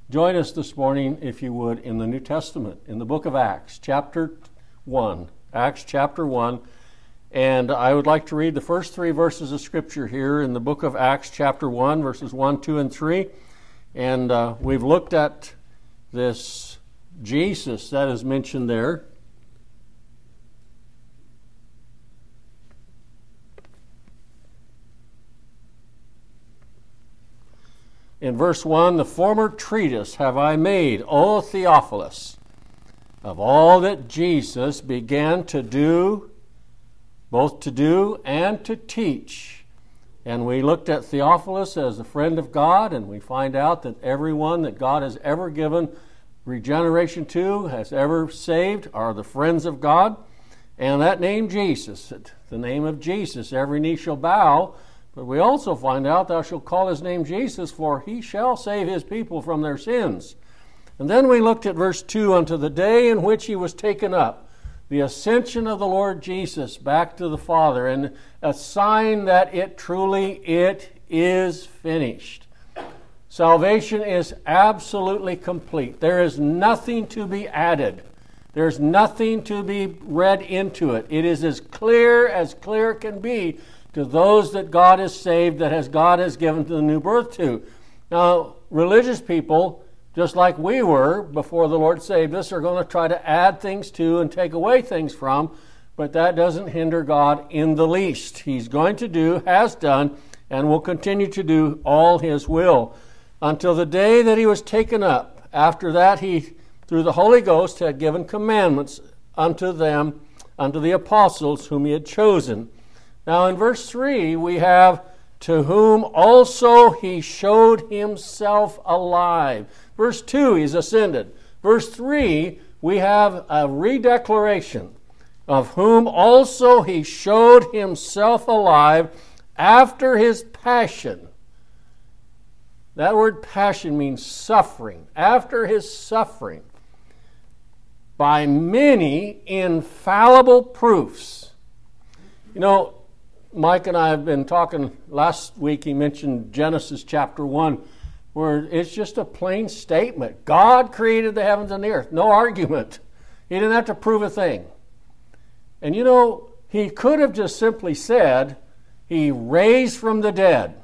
Join us this morning, if you would, in the New Testament, in the book of Acts, chapter 1. Acts chapter 1. And I would like to read the first three verses of Scripture here in the book of Acts chapter 1, verses 1, 2, and 3. And we've looked at this Jesus that is mentioned there. In verse 1, the former treatise have I made, O Theophilus, of all that Jesus began to do, both to do and to teach. And we looked at Theophilus as a friend of God, and we find out that everyone that God has ever given regeneration to, has ever saved, are the friends of God. And that name Jesus, the name of Jesus, every knee shall bow. But we also find out, thou shalt call his name Jesus, for he shall save his people from their sins. And then we looked at verse 2, unto the day in which he was taken up, the ascension of the Lord Jesus back to the Father, and a sign that it is finished. Salvation is absolutely complete. There is nothing to be added. There's nothing to be read into it. It is as clear can be to those that God has saved, that God has given to the new birth to. Now, religious people, just like we were before the Lord saved us, are going to try to add things to and take away things from, but that doesn't hinder God in the least. He's going to do, has done, and will continue to do all his will until the day that he was taken up. After that, he, through the Holy Ghost, had given commandments unto them, unto the apostles whom he had chosen. Now in verse 3 we have, to whom also he showed himself alive. Verse 2, he's ascended. Verse 3, we have a redeclaration, of whom also he showed himself alive after his passion. That word passion means suffering. After his suffering, by many infallible proofs. You know, Mike and I have been talking, last week he mentioned Genesis chapter 1, where it's just a plain statement. God created the heavens and the earth. No argument. He didn't have to prove a thing. And you know, he could have just simply said, he raised from the dead.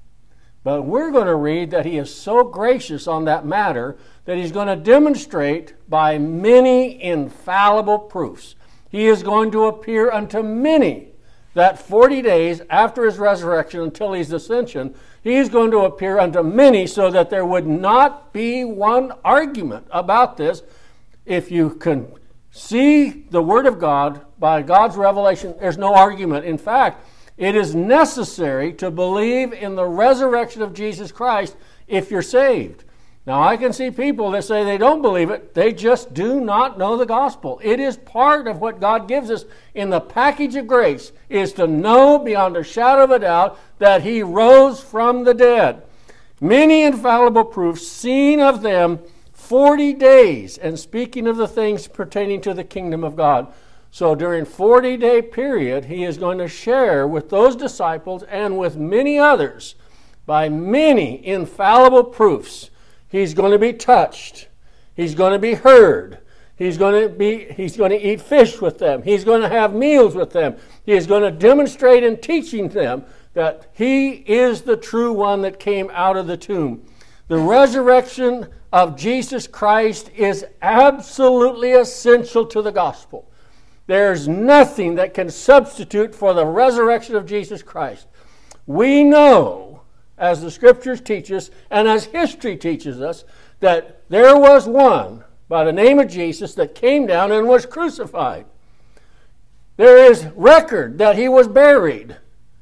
But we're going to read that he is so gracious on that matter that he's going to demonstrate by many infallible proofs. He is going to appear unto many. That 40 days after his resurrection until his ascension, he's going to appear unto many, so that there would not be one argument about this. If you can see the Word of God by God's revelation, there's no argument. In fact, it is necessary to believe in the resurrection of Jesus Christ if you're saved. Now, I can see people that say they don't believe it. They just do not know the gospel. It is part of what God gives us in the package of grace, is to know beyond a shadow of a doubt that he rose from the dead. Many infallible proofs seen of them 40 days, and speaking of the things pertaining to the kingdom of God. So during 40-day period, he is going to share with those disciples and with many others by many infallible proofs. He's going to be touched. He's going to be heard. He's going to eat fish with them. He's going to have meals with them. He is going to demonstrate in teaching them that he is the true one that came out of the tomb. The resurrection of Jesus Christ is absolutely essential to the gospel. There's nothing that can substitute for the resurrection of Jesus Christ. We know, as the Scriptures teach us, and as history teaches us, that there was one by the name of Jesus that came down and was crucified. There is record that he was buried.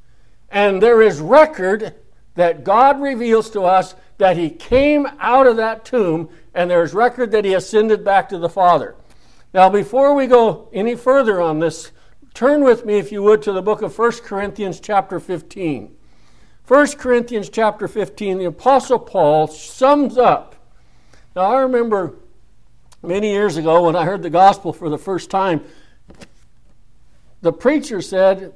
And there is record that God reveals to us that he came out of that tomb, and there is record that he ascended back to the Father. Now, before we go any further on this, turn with me, if you would, to the book of 1 Corinthians chapter 15. 1 Corinthians chapter 15, the Apostle Paul sums up. Now, I remember many years ago when I heard the gospel for the first time, the preacher said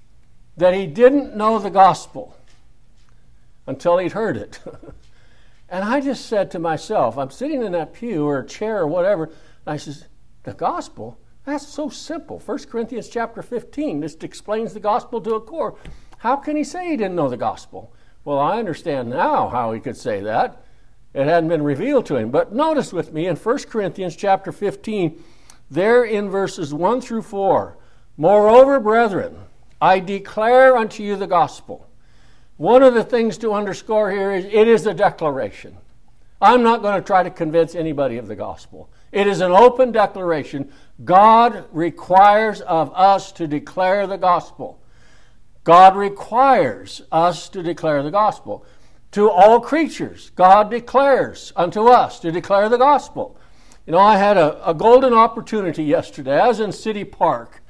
that he didn't know the gospel until he'd heard it. And I just said to myself, I'm sitting in that pew or a chair or whatever, and I says, the gospel? That's so simple. 1 Corinthians chapter 15 just explains the gospel to a core. How can he say he didn't know the gospel? Well, I understand now how he could say that. It hadn't been revealed to him. But notice with me in 1 Corinthians chapter 15, there in verses 1 through 4, moreover, brethren, I declare unto you the gospel. One of the things to underscore here is it is a declaration. I'm not going to try to convince anybody of the gospel. It is an open declaration. God requires of us to declare the gospel. God requires us to declare the gospel. To all creatures, God declares unto us to declare the gospel. You know, I had a golden opportunity yesterday. I was in City Park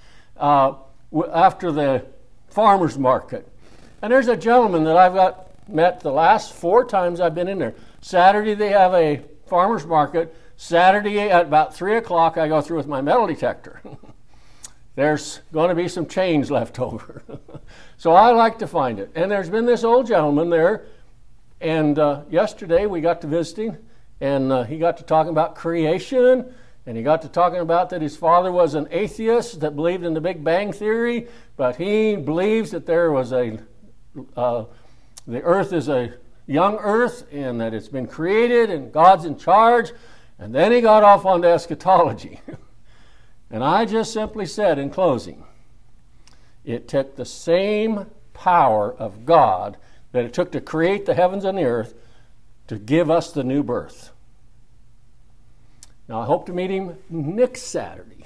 after the farmer's market. And there's a gentleman that I've met the last 4 times I've been in there. Saturday they have a farmer's market. Saturday at about 3 o'clock I go through with my metal detector. There's going to be some change left over. So I like to find it. And there's been this old gentleman there. And yesterday we got to visiting. And he got to talking about creation. And he got to talking about that his father was an atheist that believed in the Big Bang Theory. But he believes that there was the earth is a young earth. And that it's been created and God's in charge. And then he got off onto eschatology. And I just simply said in closing, it took the same power of God that it took to create the heavens and the earth to give us the new birth. Now I hope to meet him next Saturday.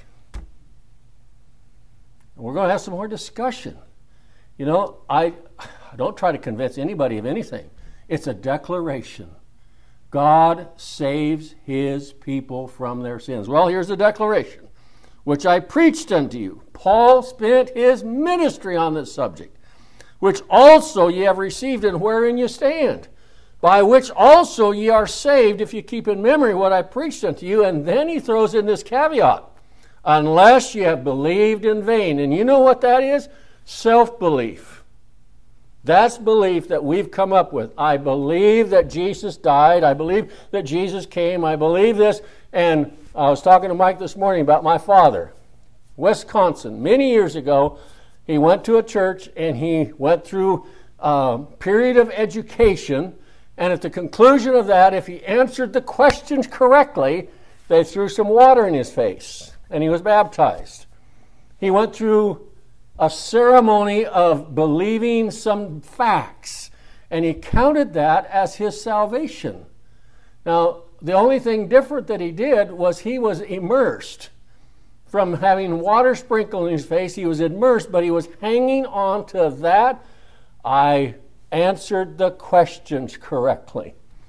And we're going to have some more discussion. You know, I don't try to convince anybody of anything. It's a declaration. God saves his people from their sins. Well, here's the declaration. Which I preached unto you. Paul spent his ministry on this subject, which also ye have received and wherein you stand, by which also ye are saved, if you keep in memory what I preached unto you. And then he throws in this caveat, unless ye have believed in vain. And you know what that is? Self-belief. That's belief that we've come up with. I believe that Jesus died. I believe that Jesus came. I believe this. And I was talking to Mike this morning about my father. Wisconsin, many years ago, he went to a church and he went through a period of education. And at the conclusion of that, if he answered the questions correctly, they threw some water in his face and he was baptized. He went through a ceremony of believing some facts, and he counted that as his salvation. Now, the only thing different that he did was he was immersed. From having water sprinkled in his face, he was immersed, but he was hanging on to that. I answered the questions correctly.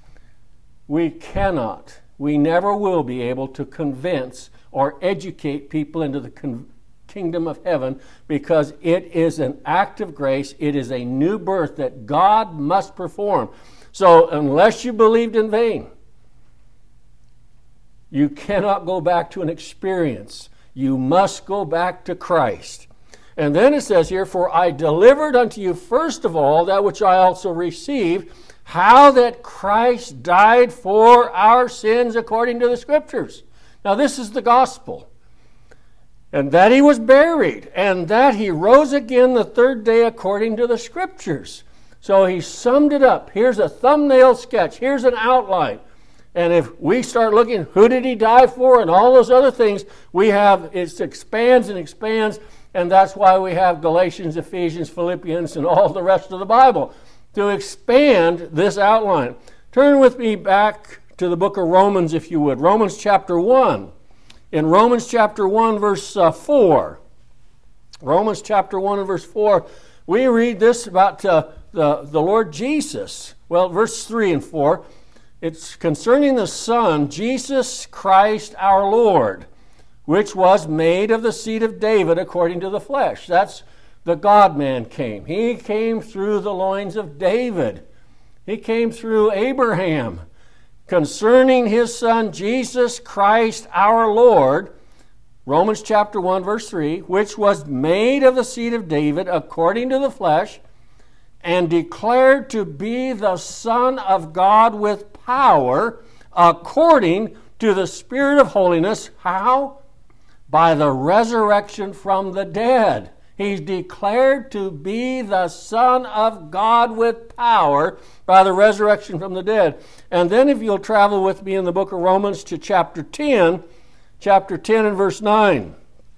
We cannot, we never will be able to convince or educate people into the kingdom of heaven, because it is an act of grace. It is a new birth that God must perform. So unless you believed in vain, you cannot go back to an experience. You must go back to Christ. And then it says here, for I delivered unto you first of all that which I also received, how that Christ died for our sins according to the Scriptures. Now this is the gospel. And that he was buried, and that he rose again the 3rd day according to the Scriptures. So he summed it up. Here's a thumbnail sketch. Here's an outline. And if we start looking, who did he die for, and all those other things, it expands and expands, and that's why we have Galatians, Ephesians, Philippians, and all the rest of the Bible, to expand this outline. Turn with me back to the book of Romans, if you would. Romans chapter 1. In Romans chapter 1, verse 4, Romans chapter 1 and verse 4, we read this about the Lord Jesus. Well, verse 3 and 4, it's concerning the Son, Jesus Christ our Lord, which was made of the seed of David according to the flesh. That's the God-man came. He came through the loins of David. He came through Abraham. Concerning his Son, Jesus Christ our Lord, Romans chapter 1, verse 3, which was made of the seed of David according to the flesh, and declared to be the Son of God with power according to the Spirit of holiness. How? By the resurrection from the dead. He's declared to be the Son of God with power by the resurrection from the dead. And then if you'll travel with me in the book of Romans to chapter 10 and verse 9.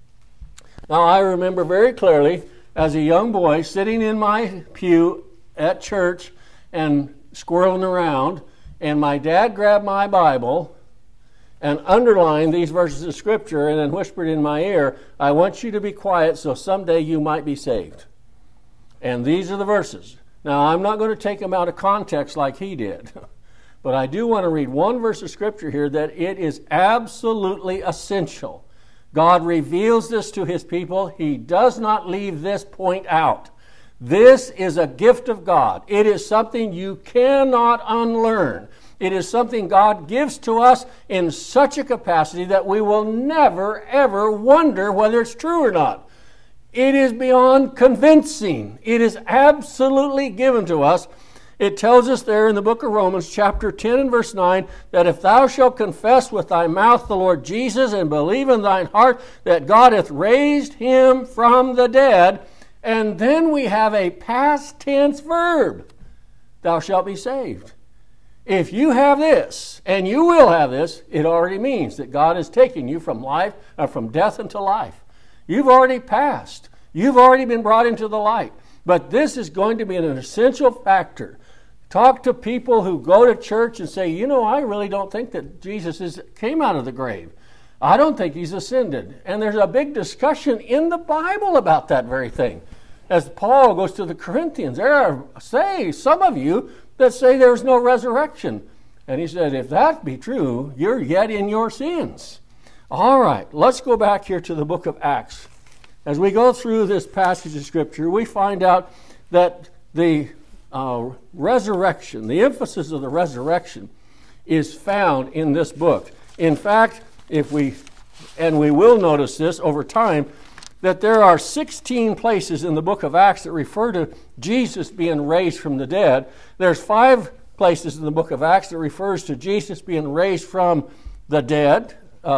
Now I remember very clearly as a young boy sitting in my pew at church and squirreling around, and my dad grabbed my Bible and underlined these verses of Scripture and then whispered in my ear, I want you to be quiet so someday you might be saved. And these are the verses. Now, I'm not going to take them out of context like he did, but I do want to read one verse of Scripture here that it is absolutely essential. God reveals this to His people. He does not leave this point out. This is a gift of God. It is something you cannot unlearn. It is something God gives to us in such a capacity that we will never, ever wonder whether it's true or not. It is beyond convincing. It is absolutely given to us. It tells us there in the book of Romans, chapter 10 and verse 9, that if thou shalt confess with thy mouth the Lord Jesus and believe in thine heart that God hath raised him from the dead, and then we have a past tense verb, thou shalt be saved. If you have this, and you will have this, it already means that God is taking you from life, from death into life. You've already passed. You've already been brought into the light. But this is going to be an essential factor. Talk to people who go to church and say, I really don't think that Jesus came out of the grave. I don't think he's ascended. And there's a big discussion in the Bible about that very thing. As Paul goes to the Corinthians, there are, some of you that say there's no resurrection. And he said, if that be true, you're yet in your sins. All right, let's go back here to the book of Acts. As we go through this passage of Scripture, we find out that the resurrection, the emphasis of the resurrection, is found in this book. In fact, we will notice this over time, that there are 16 places in the book of Acts that refer to Jesus being raised from the dead. There's 5 places in the book of Acts that refers to Jesus being raised from the dead.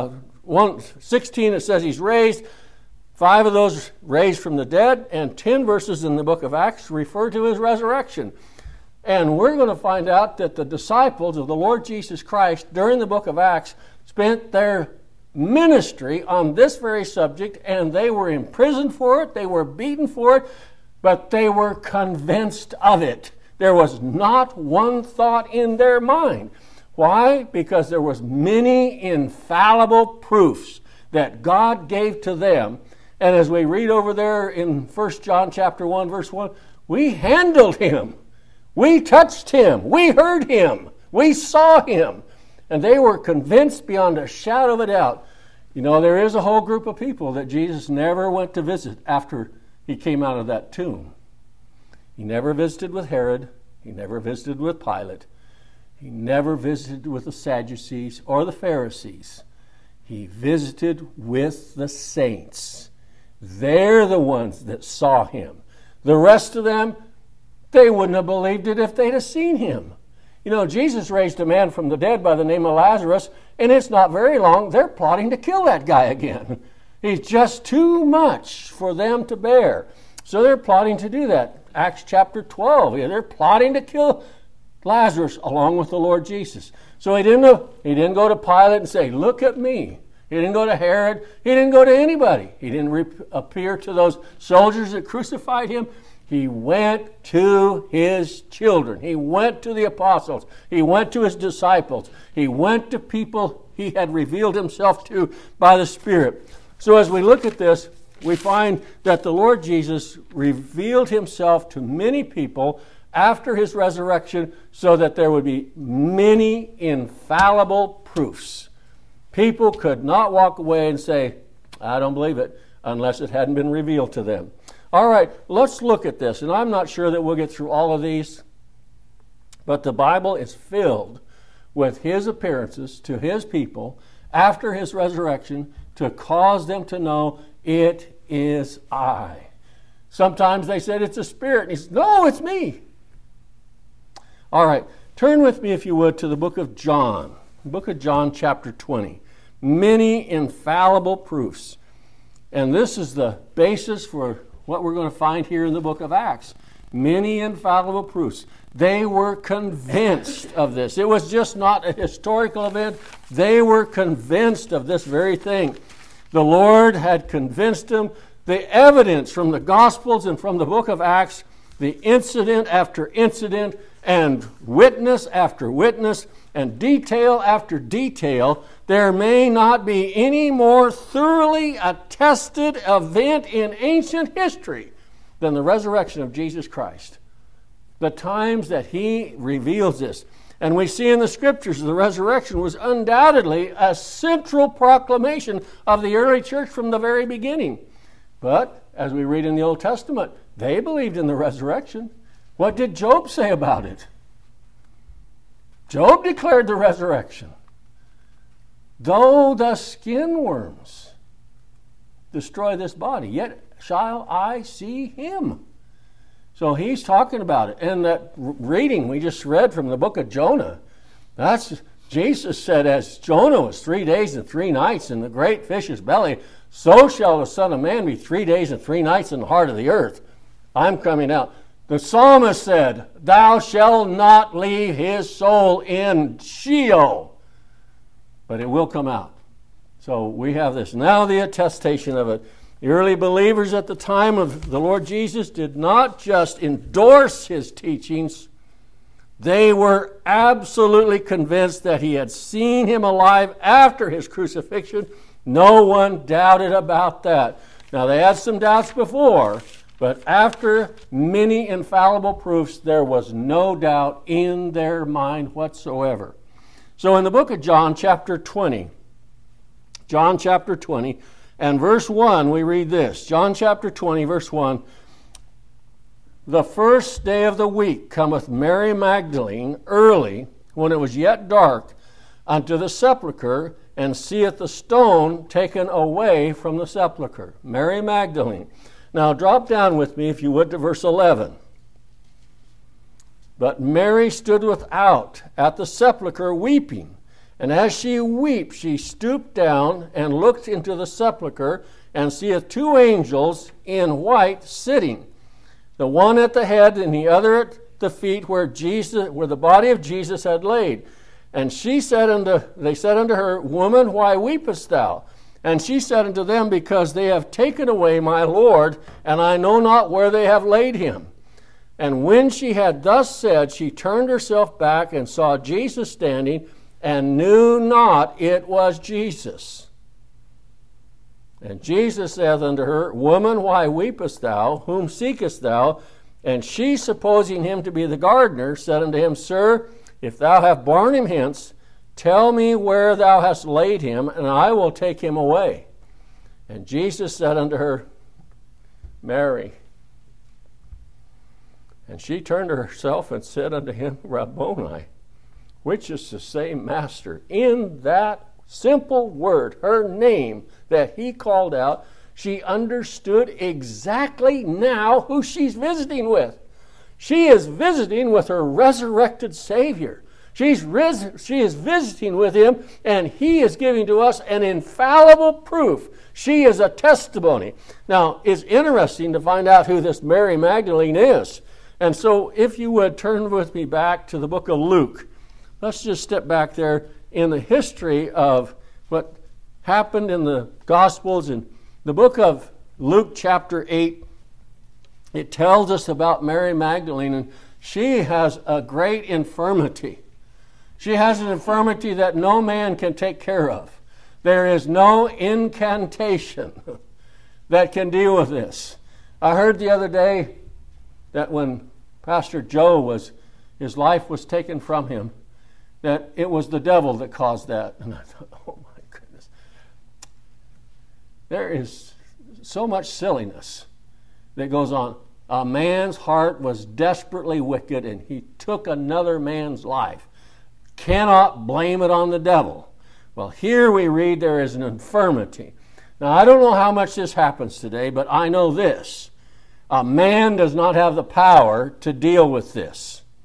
16 it says he's raised. 5 of those raised from the dead, and 10 verses in the book of Acts refer to his resurrection. And we're going to find out that the disciples of the Lord Jesus Christ during the book of Acts spent their ministry on this very subject, and they were imprisoned for it, they were beaten for it, but they were convinced of it. There was not one thought in their mind. Why? Because there was many infallible proofs that God gave to them. And as we read over there in 1 John chapter 1, verse 1, we handled him. We touched him. We heard him. We saw him. And they were convinced beyond a shadow of a doubt. There is a whole group of people that Jesus never went to visit after he came out of that tomb. He never visited with Herod. He never visited with Pilate. He never visited with the Sadducees or the Pharisees. He visited with the saints. They're the ones that saw him. The rest of them, they wouldn't have believed it if they'd have seen him. Jesus raised a man from the dead by the name of Lazarus, and it's not very long, they're plotting to kill that guy again. He's just too much for them to bear. So they're plotting to do that. Acts chapter 12, they're plotting to kill Lazarus along with the Lord Jesus. So he didn't go to Pilate and say, look at me. He didn't go to Herod. He didn't go to anybody. He didn't appear to those soldiers that crucified him. He went to his children. He went to the apostles. He went to his disciples. He went to people he had revealed himself to by the Spirit. So as we look at this, we find that the Lord Jesus revealed himself to many people after his resurrection so that there would be many infallible proofs. People could not walk away and say, I don't believe it, unless it hadn't been revealed to them. All right, let's look at this. And I'm not sure that we'll get through all of these, but the Bible is filled with his appearances to his people after his resurrection to cause them to know it is I. Sometimes they said it's a spirit, and he said, no, it's me. All right, Turn with me, if you would, to the book of John. The book of John, chapter 20. Many infallible proofs. And this is the basis for what we're going to find here in the book of Acts. Many infallible proofs. They were convinced of this. It was just not a historical event. They were convinced of this very thing. The Lord had convinced them. The evidence from the Gospels and from the book of Acts, the incident after incident, and witness after witness, and detail after detail, there may not be any more thoroughly attested event in ancient history than the resurrection of Jesus Christ. The times that he reveals this. And we see in the Scriptures the resurrection was undoubtedly a central proclamation of the early church from the very beginning. But, as we read in the Old Testament, they believed in the resurrection. What did Job say about it? Job declared the resurrection. Though the skin worms destroy this body, yet shall I see him. So he's talking about it. And that reading we just read from the book of Jonah, that's Jesus said, as Jonah was 3 days and 3 nights in the great fish's belly, so shall the Son of Man be 3 days and 3 nights in the heart of the earth. I'm coming out. The psalmist said, thou shalt not leave his soul in Sheol, but it will come out. So we have this. Now the attestation of it. The early believers at the time of the Lord Jesus did not just endorse his teachings. They were absolutely convinced that he had seen him alive after his crucifixion. No one doubted about that. Now they had some doubts before, but after many infallible proofs, there was no doubt in their mind whatsoever. So in the book of John, chapter 20, and verse 1, we read this. John chapter 20, verse 1. The first day of the week cometh Mary Magdalene early, when it was yet dark, unto the sepulchre, and seeth the stone taken away from the sepulchre. Mary Magdalene. Now drop down with me, if you would, to verse 11. But Mary stood without at the sepulchre weeping. And as she wept, she stooped down and looked into the sepulchre, and seeth 2 angels in white sitting, the one at the head and the other at the feet, where the body of Jesus had laid. And they said unto her, Woman, why weepest thou? And she said unto them, Because they have taken away my Lord, and I know not where they have laid him. And when she had thus said, she turned herself back and saw Jesus standing, and knew not it was Jesus. And Jesus saith unto her, Woman, why weepest thou? Whom seekest thou? And she, supposing him to be the gardener, said unto him, Sir, if thou have borne him hence, tell me where thou hast laid him, and I will take him away. And Jesus said unto her, Mary. And she turned herself and said unto him, Rabboni, which is to say, Master. In that simple word, her name that he called out, she understood exactly now who she's visiting with. She is visiting with her resurrected Savior. She is visiting with him, and he is giving to us an infallible proof. She is a testimony. Now, it's interesting to find out who this Mary Magdalene is. And so, if you would, turn with me back to the book of Luke. Let's just step back there in the history of what happened in the Gospels. In the book of Luke chapter 8, it tells us about Mary Magdalene, and she has a great infirmity. She has an infirmity that no man can take care of. There is no incantation that can deal with this. I heard the other day that when Pastor Joe his life was taken from him, that it was the devil that caused that. And I thought, oh my goodness. There is so much silliness that goes on. A man's heart was desperately wicked, and he took another man's life. Cannot blame it on the devil. Well, here we read there is an infirmity. Now, I don't know how much this happens today, but I know this. A man does not have the power to deal with this.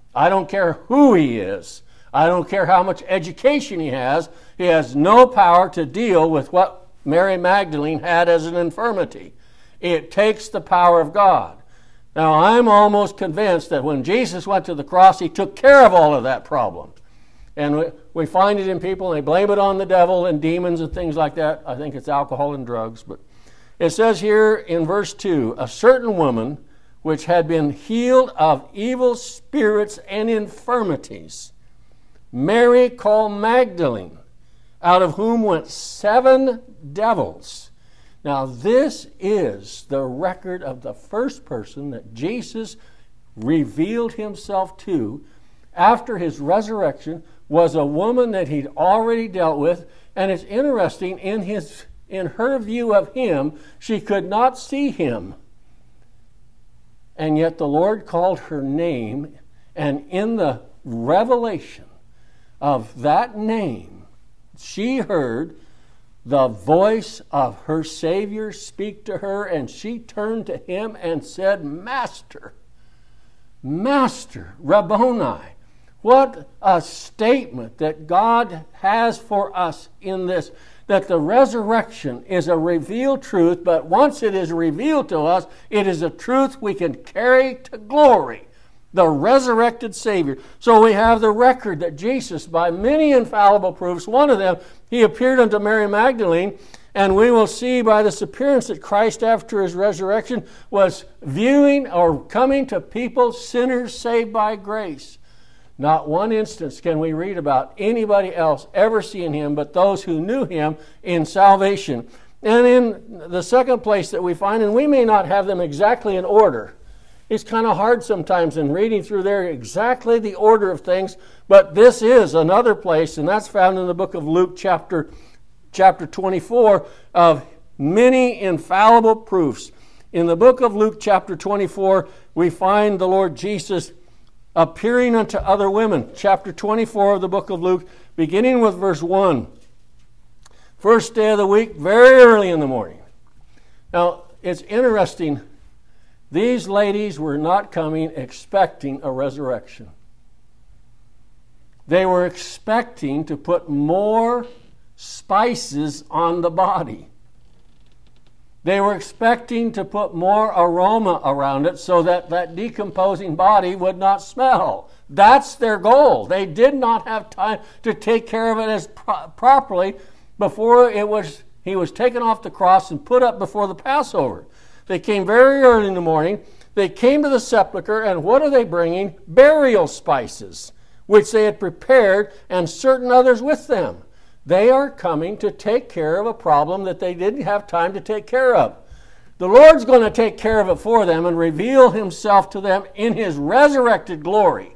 I don't care who he is. I don't care how much education he has. He has no power to deal with what Mary Magdalene had as an infirmity. It takes the power of God. Now, I'm almost convinced that when Jesus went to the cross, he took care of all of that problem. And we find it in people, and they blame it on the devil and demons and things like that. I think it's alcohol and drugs. But it says here in verse 2, a certain woman which had been healed of evil spirits and infirmities, Mary called Magdalene, out of whom went 7 devils. Now, this is the record of the first person that Jesus revealed himself to after his resurrection, was a woman that he'd already dealt with. And it's interesting, in her view of him, she could not see him. And yet the Lord called her name, and in the revelation of that name, she heard the voice of her Savior speak to her, and she turned to him and said, Master, Master, Rabboni. What a statement that God has for us in this, that the resurrection is a revealed truth, but once it is revealed to us, it is a truth we can carry to glory. The resurrected Savior. So we have the record that Jesus, by many infallible proofs, one of them, he appeared unto Mary Magdalene, and we will see by this appearance that Christ, after his resurrection, was viewing or coming to people, sinners saved by grace. Not one instance can we read about anybody else ever seeing him but those who knew him in salvation. And in the second place that we find, and we may not have them exactly in order, it's kind of hard sometimes in reading through there exactly the order of things, but this is another place, and that's found in the book of Luke chapter 24 of many infallible proofs. In the book of Luke chapter 24, we find the Lord Jesus appearing unto other women. Chapter 24 of the book of Luke, beginning with verse 1. First day of the week, very early in the morning. Now, it's interesting. These ladies were not coming expecting a resurrection. They were expecting to put more spices on the body. They were expecting to put more aroma around it so that that decomposing body would not smell. That's their goal. They did not have time to take care of it as properly before he was taken off the cross and put up before the Passover. They came very early in the morning. They came to the sepulchre, and what are they bringing? Burial spices, which they had prepared, and certain others with them. They are coming to take care of a problem that they didn't have time to take care of. The Lord's going to take care of it for them and reveal himself to them in his resurrected glory.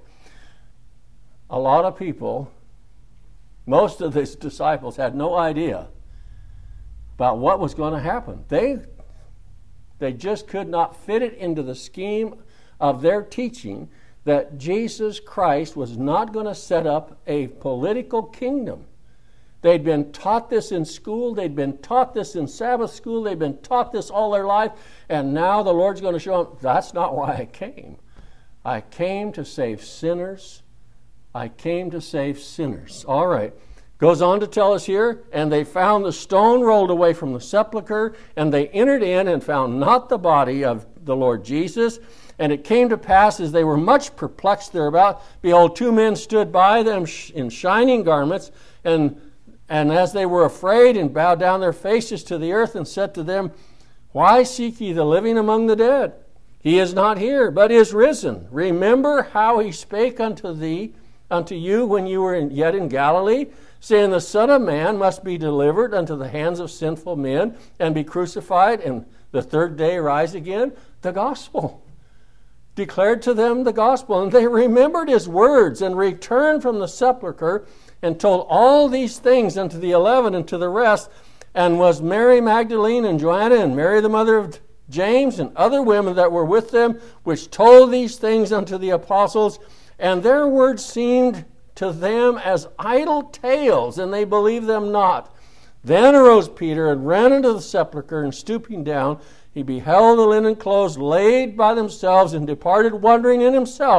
A lot of people, most of these disciples, had no idea about what was going to happen. They just could not fit it into the scheme of their teaching that Jesus Christ was not going to set up a political kingdom. They'd been taught this in school. They'd been taught this in Sabbath school. They'd been taught this all their life. And now the Lord's going to show them, that's not why I came. I came to save sinners. I came to save sinners. All right. Goes on to tell us here, and they found the stone rolled away from the sepulchre, and they entered in and found not the body of the Lord Jesus. And it came to pass, as they were much perplexed thereabout, behold, 2 men stood by them in shining garments, and as they were afraid, and bowed down their faces to the earth, and said to them, Why seek ye the living among the dead? He is not here, but is risen. Remember how he spake unto you when you were yet in Galilee, saying, The Son of Man must be delivered unto the hands of sinful men, and be crucified, and the third day rise again. The gospel. Declared to them the gospel. And they remembered his words, and returned from the sepulchre, and told all these things unto the 11 and to the rest. And was Mary Magdalene and Joanna and Mary the mother of James and other women that were with them, which told these things unto the apostles. And their words seemed to them as idle tales, and they believed them not. Then arose Peter and ran into the sepulchre, and stooping down, he beheld the linen clothes laid by themselves, and departed wondering in himself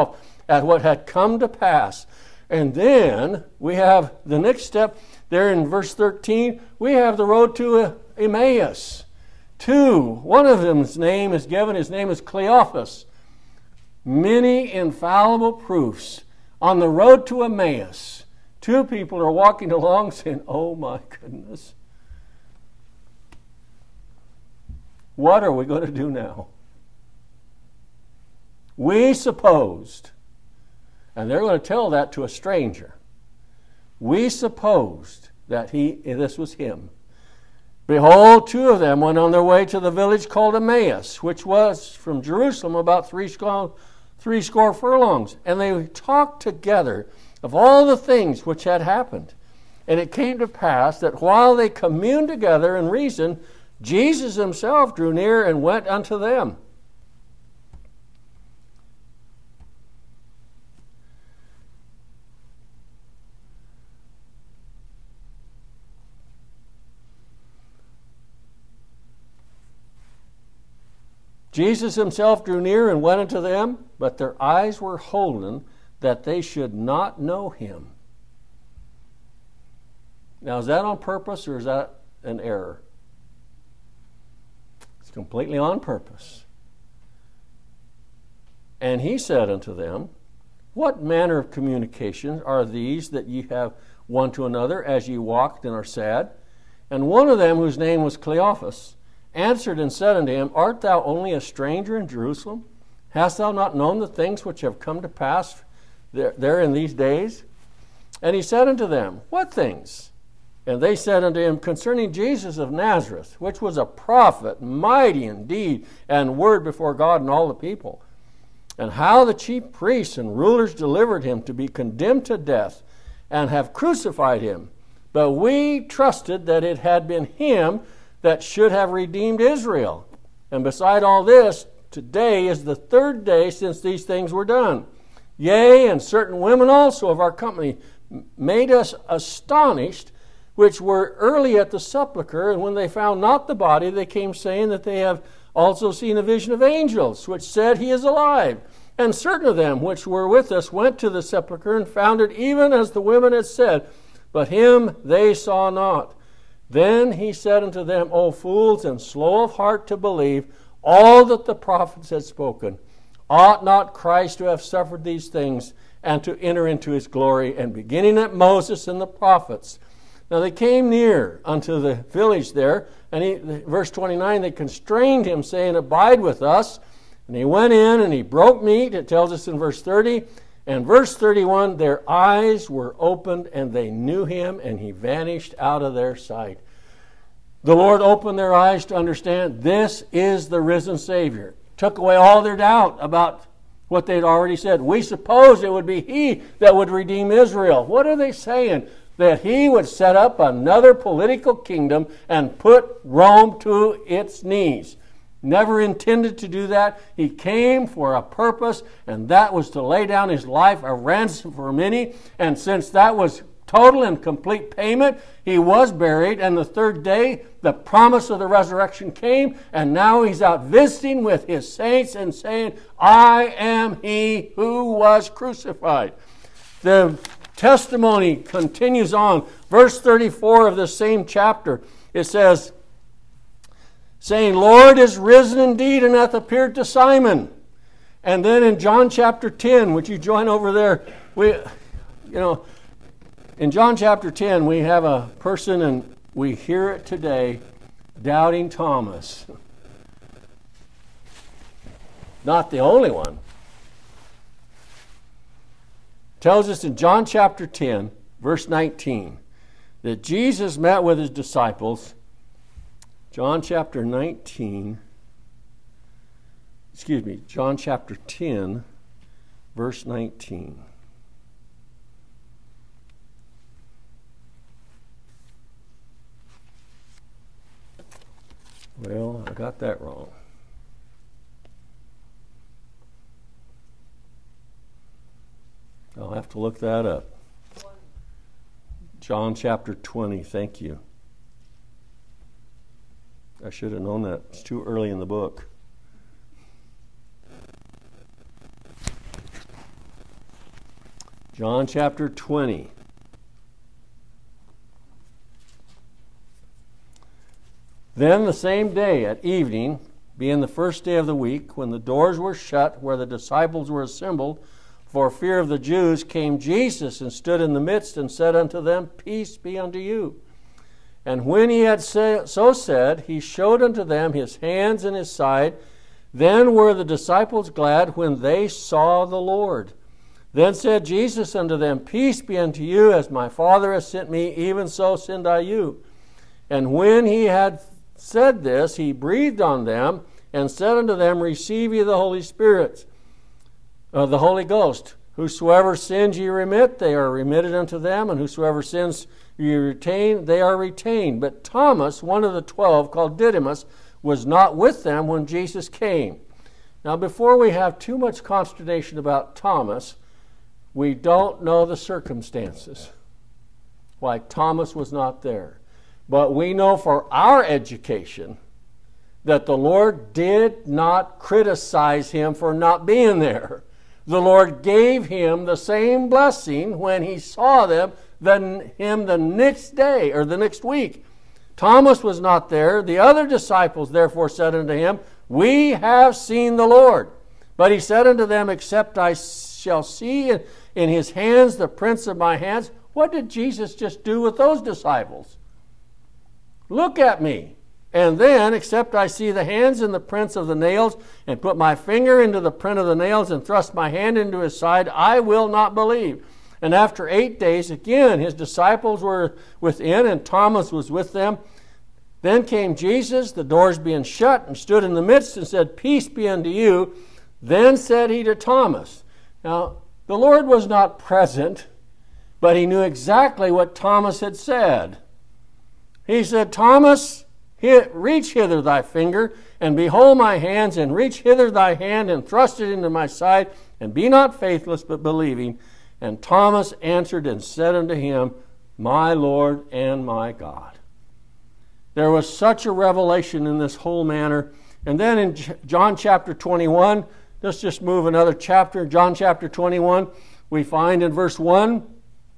at what had come to pass. And then we have the next step there in verse 13. We have the road to Emmaus. One of them's name is given. His name is Cleophas. Many infallible proofs. On the road to Emmaus, two people are walking along saying, oh my goodness, what are we going to do now? We supposed, and they're going to tell that to a stranger, we supposed that this was him. Behold, two of them went on their way to the village called Emmaus, which was from Jerusalem about three score furlongs. And they talked together of all the things which had happened. And it came to pass that while they communed together and reasoned, Jesus himself drew near and went unto them. Jesus himself drew near and went unto them, but their eyes were holden that they should not know him. Now, is that on purpose or is that an error? It's completely on purpose. And he said unto them, what manner of communications are these that ye have one to another as ye walked and are sad? And one of them, whose name was Cleophas, answered and said unto him, art thou only a stranger in Jerusalem? Hast thou not known the things which have come to pass there in these days? And he said unto them, what things? And they said unto him, concerning Jesus of Nazareth, which was a prophet, mighty in deed and word before God and all the people, and how the chief priests and rulers delivered him to be condemned to death, and have crucified him. But we trusted that it had been him that should have redeemed Israel. And beside all this, today is the third day since these things were done. Yea, and certain women also of our company made us astonished, which were early at the sepulchre, and when they found not the body, they came saying that they have also seen a vision of angels, which said, he is alive. And certain of them which were with us went to the sepulchre and found it even as the women had said, but him they saw not. Then he said unto them, O fools, and slow of heart to believe all that the prophets had spoken. Ought not Christ to have suffered these things, and to enter into his glory? And beginning at Moses and the prophets. Now they came near unto the village there, and verse 29, they constrained him, saying, abide with us. And he went in, and he broke meat, it tells us in verse 30. And verse 31, their eyes were opened, and they knew him, and he vanished out of their sight. The Lord opened their eyes to understand this is the risen Savior. Took away all their doubt about what they'd already said. We supposed it would be he that would redeem Israel. What are they saying? That he would set up another political kingdom and put Rome to its knees. Never intended to do that. He came for a purpose, and that was to lay down his life a ransom for many. And since that was total and complete payment, he was buried, and the third day the promise of the resurrection came, and now he's out visiting with his saints and saying, I am he who was crucified. The testimony continues on. Verse 34 of the same chapter, it says, saying, Lord is risen indeed and hath appeared to Simon. And then in John chapter 10, would you join over there? In John chapter 10, we have a person, and we hear it today, doubting Thomas. Not the only one. Tells us in John chapter 10, verse 19, that Jesus met with his disciples. John chapter 10, verse 19. Well, I got that wrong. I'll have to look that up. John chapter 20, thank you. I should have known that. It's too early in the book. John chapter 20. Then the same day at evening, being the first day of the week, when the doors were shut where the disciples were assembled, for fear of the Jews, came Jesus and stood in the midst and said unto them, Peace be unto you. And when he had so said, he showed unto them his hands and his side. Then were the disciples glad when they saw the Lord. Then said Jesus unto them, Peace be unto you, as my Father has sent me, even so send I you. And when he had said this, he breathed on them and said unto them, Receive ye the Holy Spirit, the Holy Ghost. Whosoever sins ye remit, they are remitted unto them, and whosoever sins ye retain, they are retained. But Thomas, one of the 12, called Didymus, was not with them when Jesus came. Now, before we have too much consternation about Thomas, we don't know the circumstances why Thomas was not there. But we know for our education that the Lord did not criticize him for not being there. The Lord gave him the same blessing when he saw them the next day or the next week. Thomas was not there. The other disciples therefore said unto him, We have seen the Lord. But he said unto them, Except I shall see in his hands the prints of my hands. What did Jesus just do with those disciples? Look at me. And then, except I see the hands and the prints of the nails, and put my finger into the print of the nails, and thrust my hand into his side, I will not believe. And after 8 days, again, his disciples were within, and Thomas was with them. Then came Jesus, the doors being shut, and stood in the midst, and said, Peace be unto you. Then said he to Thomas. Now, the Lord was not present, but he knew exactly what Thomas had said. He said, Thomas, reach hither thy finger, and behold my hands, and reach hither thy hand, and thrust it into my side, and be not faithless, but believing. And Thomas answered and said unto him, My Lord and my God. There was such a revelation in this whole matter. And then in John chapter 21, let's just move another chapter. John chapter 21, we find in verse 1,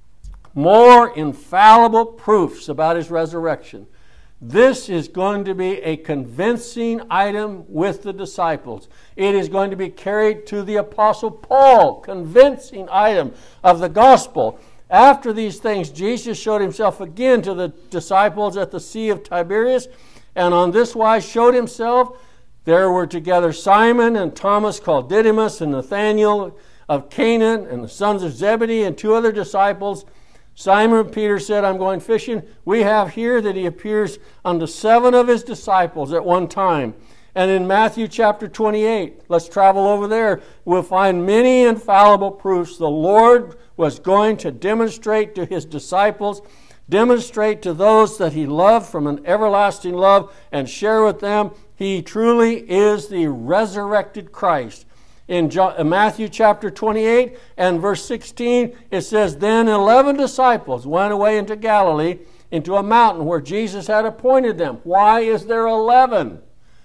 more infallible proofs about his resurrection. This is going to be a convincing item with the disciples. It is going to be carried to the Apostle Paul, convincing item of the gospel. After these things, Jesus showed himself again to the disciples at the Sea of Tiberias, and on this wise showed himself. There were together Simon and Thomas called Didymus, and Nathanael of Canaan, and the sons of Zebedee, and 2 other disciples. Simon Peter said, I'm going fishing. We have here that he appears unto 7 of his disciples at one time. And in Matthew chapter 28, let's travel over there, we'll find many infallible proofs the Lord was going to demonstrate to his disciples, demonstrate to those that he loved from an everlasting love, and share with them he truly is the resurrected Christ. In Matthew chapter 28 and verse 16, it says, Then 11 disciples went away into Galilee, into a mountain where Jesus had appointed them. Why is there 11?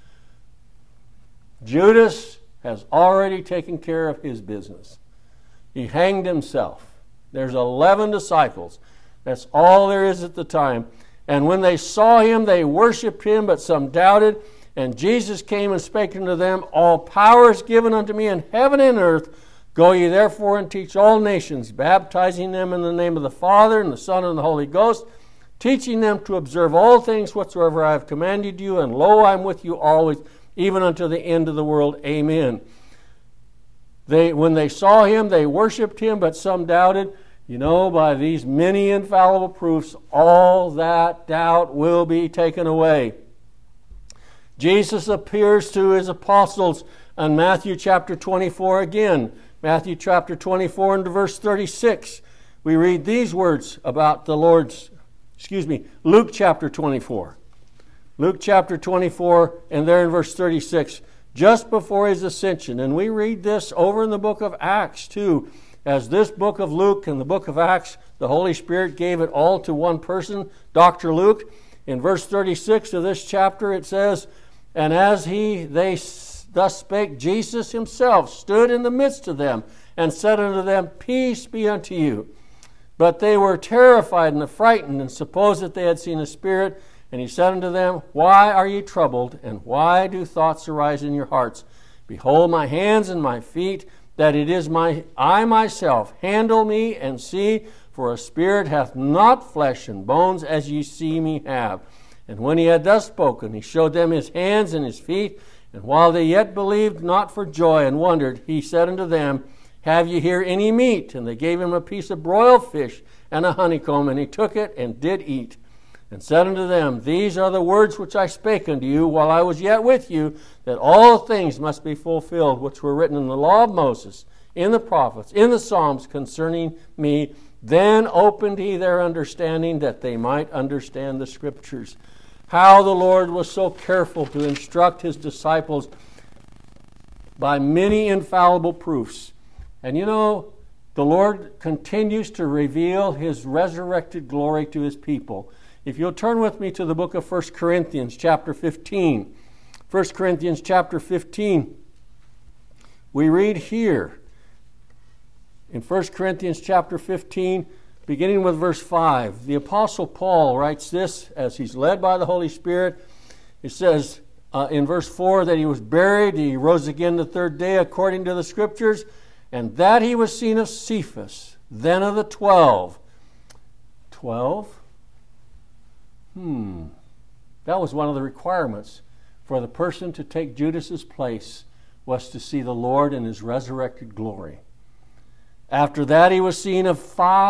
Judas has already taken care of his business. He hanged himself. There's 11 disciples. That's all there is at the time. And when they saw him, they worshipped him, but some doubted. And Jesus came and spake unto them, All power is given unto me in heaven and earth. Go ye therefore and teach all nations, baptizing them in the name of the Father and the Son and the Holy Ghost, teaching them to observe all things whatsoever I have commanded you. And lo, I am with you always, even unto the end of the world. Amen. When they saw him, they worshipped him, but some doubted. You know, by these many infallible proofs, all that doubt will be taken away. Jesus appears to his apostles in Matthew chapter 24 again. Matthew chapter 24 and verse 36. We read these words about the Lord's, Luke chapter 24. Luke chapter 24 and there in verse 36, just before his ascension. And we read this over in the book of Acts too. As this book of Luke and the book of Acts, the Holy Spirit gave it all to one person, Dr. Luke. In verse 36 of this chapter it says, And as they thus spake, Jesus himself stood in the midst of them, and said unto them, Peace be unto you. But they were terrified and affrighted, and supposed that they had seen a spirit. And he said unto them, Why are ye troubled, and why do thoughts arise in your hearts? Behold my hands and my feet, that it is I myself. Handle me and see, for a spirit hath not flesh and bones, as ye see me have. And when he had thus spoken, he showed them his hands and his feet. And while they yet believed not for joy and wondered, he said unto them, Have ye here any meat? And they gave him a piece of broiled fish and a honeycomb, and he took it and did eat. And said unto them, These are the words which I spake unto you while I was yet with you, that all things must be fulfilled, which were written in the law of Moses, in the prophets, in the Psalms concerning me. Then opened he their understanding, that they might understand the Scriptures. How the Lord was so careful to instruct his disciples by many infallible proofs. And you know, the Lord continues to reveal his resurrected glory to his people. If you'll turn with me to the book of 1 Corinthians chapter 15. 1 Corinthians chapter 15, we read here in 1 Corinthians chapter 15, beginning with verse 5, the Apostle Paul writes this as he's led by the Holy Spirit. It says in verse 4 that he was buried, he rose again the third day according to the Scriptures, and that he was seen of Cephas, then of the 12. 12? That was one of the requirements for the person to take Judas's place, was to see the Lord in his resurrected glory. After that he was seen of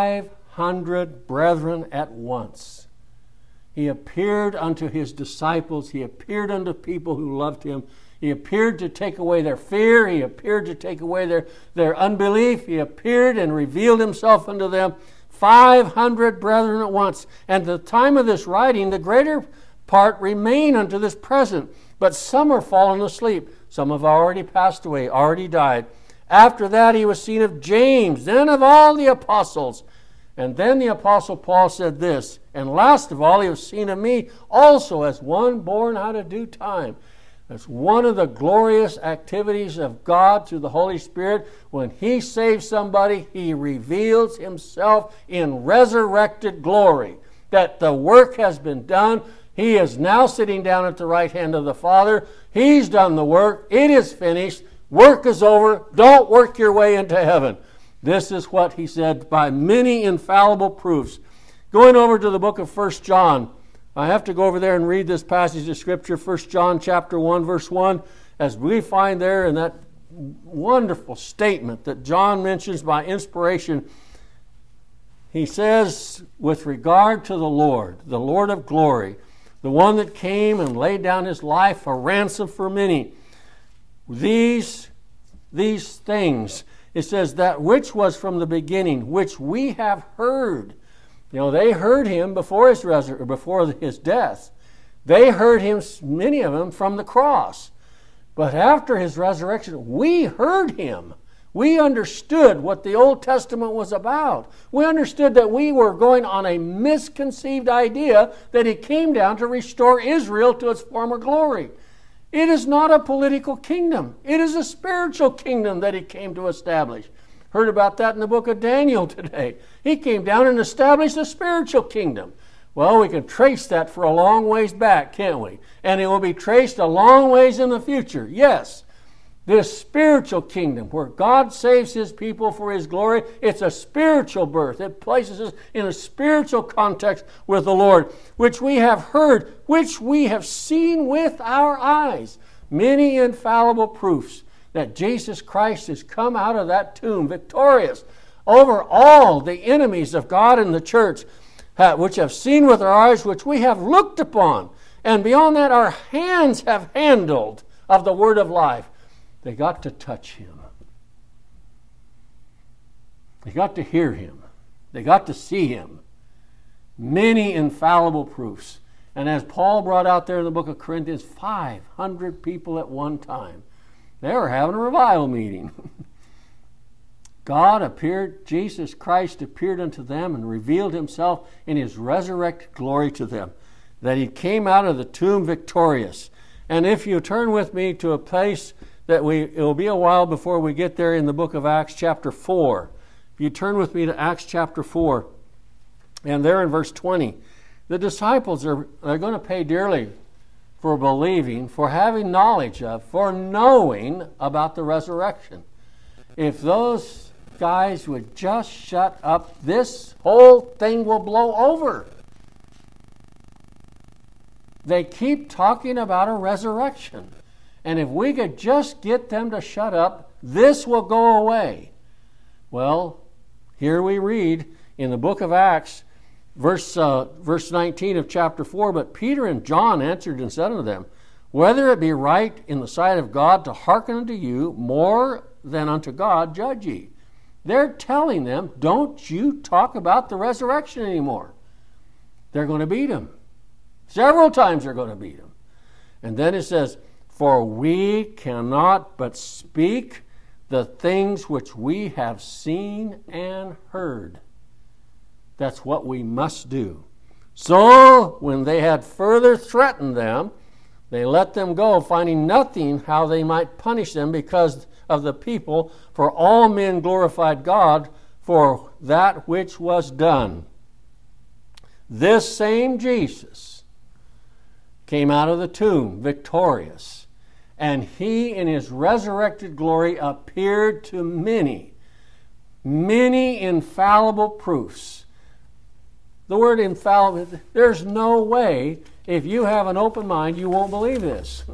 500 brethren at once. He appeared unto his disciples. He appeared unto people who loved him. He appeared to take away their fear. He appeared to take away their unbelief. He appeared and revealed himself unto them. 500 brethren at once. And at the time of this writing, the greater part remain unto this present, but some are fallen asleep. Some have already passed away, already died. After that he was seen of James, then of all the apostles. And then the Apostle Paul said this, And last of all he was seen of me also, as one born out of due time. That's one of the glorious activities of God through the Holy Spirit. When he saves somebody, he reveals himself in resurrected glory. That the work has been done. He is now sitting down at the right hand of the Father. He's done the work. It is finished. Work is over. Don't work your way into heaven. This is what he said by many infallible proofs. Going over to the book of 1 John, I have to go over there and read this passage of Scripture, 1 John chapter 1, verse 1, as we find there in that wonderful statement that John mentions by inspiration. He says, with regard to the Lord of glory, the one that came and laid down his life a ransom for many, these things, it says, that which was from the beginning, which we have heard. You know, they heard him before his death. They heard him, many of them, from the cross. But after his resurrection, we heard him. We understood what the Old Testament was about. We understood that we were going on a misconceived idea that he came down to restore Israel to its former glory. It is not a political kingdom. It is a spiritual kingdom that he came to establish. Heard about that in the book of Daniel today. He came down and established a spiritual kingdom. Well, we can trace that for a long ways back, can't we? And it will be traced a long ways in the future. Yes, this spiritual kingdom where God saves his people for his glory, it's a spiritual birth. It places us in a spiritual context with the Lord, which we have heard, which we have seen with our eyes. Many infallible proofs that Jesus Christ has come out of that tomb victorious over all the enemies of God and the church, which have seen with our eyes, which we have looked upon. And beyond that, our hands have handled of the word of life. They got to touch him. They got to hear him. They got to see him. Many infallible proofs. And as Paul brought out there in the book of Corinthians, 500 people at one time. They were having a revival meeting. God appeared, Jesus Christ appeared unto them and revealed himself in his resurrected glory to them, that he came out of the tomb victorious. And if you turn with me to a place that it will be a while before we get there in the book of Acts chapter 4. If you turn with me to Acts chapter 4, and there in verse 20, the disciples are going to pay dearly for believing, for having knowledge of, for knowing about the resurrection. If those guys would just shut up, this whole thing will blow over. They keep talking about a resurrection. And if we could just get them to shut up, this will go away. Well, here we read in the book of Acts, verse 19 of chapter 4, but Peter and John answered and said unto them, whether it be right in the sight of God to hearken unto you more than unto God, judge ye. They're telling them, don't you talk about the resurrection anymore. They're going to beat him. Several times they're going to beat him. And then it says, for we cannot but speak the things which we have seen and heard. That's what we must do. So when they had further threatened them, they let them go, finding nothing how they might punish them because of the people, for all men glorified God for that which was done. This same Jesus came out of the tomb victorious, and he in his resurrected glory appeared to many, many infallible proofs. The word infallible, there's no way, if you have an open mind, you won't believe this.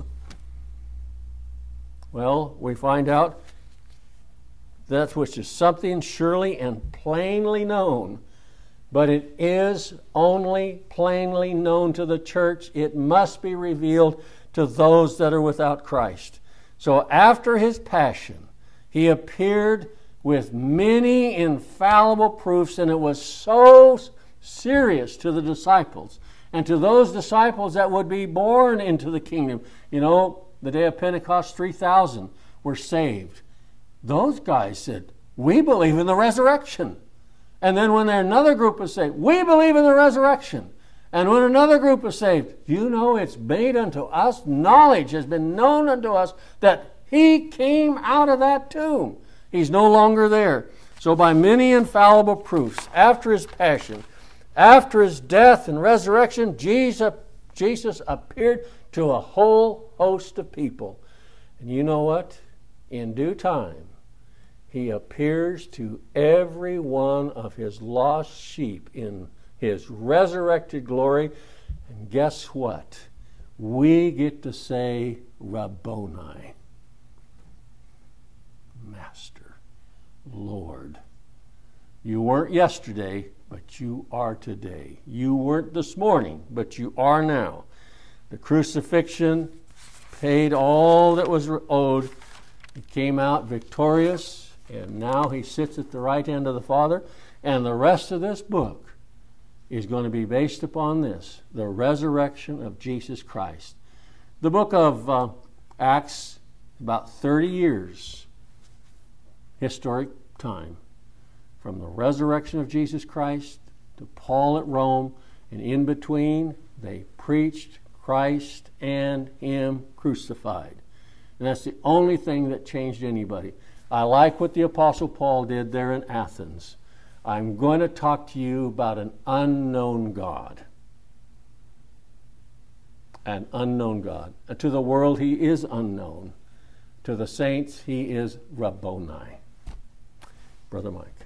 Well, we find out that which is something surely and plainly known, but it is only plainly known to the church. It must be revealed to those that are without Christ. So after his passion, he appeared with many infallible proofs, and it was so serious to the disciples and to those disciples that would be born into the kingdom. You know, the day of Pentecost, 3,000 were saved. Those guys said, we believe in the resurrection. And then when another group was saved, we believe in the resurrection. And when another group was saved, you know, it's made unto us, knowledge has been known unto us that he came out of that tomb. He's no longer there. So by many infallible proofs, after his passion, after his death and resurrection, Jesus appeared to a whole host of people. And you know what? In due time, he appears to every one of his lost sheep in his resurrected glory. And guess what? We get to say, Rabboni, Master, Lord. You weren't yesterday, but you are today. You weren't this morning, but you are now. The crucifixion paid all that was owed. He came out victorious, and now he sits at the right hand of the Father. And the rest of this book is going to be based upon this, the resurrection of Jesus Christ. The book of Acts, about 30 years, historic time, from the resurrection of Jesus Christ to Paul at Rome, and in between, they preached Christ and him crucified. And that's the only thing that changed anybody. I like what the Apostle Paul did there in Athens. I'm going to talk to you about an unknown God. An unknown God. And to the world, he is unknown. To the saints, he is Rabboni. Brother Mike.